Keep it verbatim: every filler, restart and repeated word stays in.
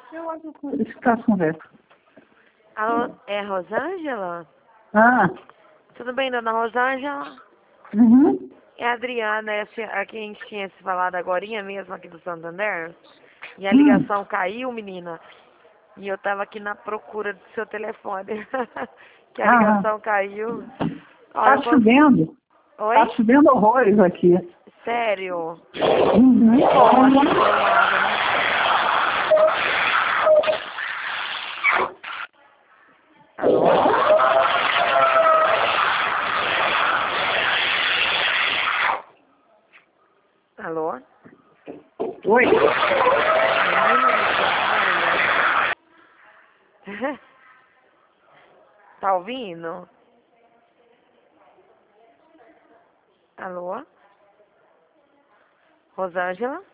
Eu acho que está conversa. Alô, é a Rosângela? Ah, Tudo bem, dona Rosângela? uhum. É a Adriana, é a se- a quem a gente tinha se falado agorinha mesmo aqui do Santander. E a Hum. ligação caiu, menina. E eu tava aqui na procura do seu telefone. Que a Ah, ligação caiu. Ó, tá eu cons... chovendo. Tá Oi? chovendo horrores aqui. Sério? Uhum. Bom, aqui do meu lado, né? Alô? Alô? Oi. Menina do céu, olha. Tá ouvindo? Alô? Rosângela?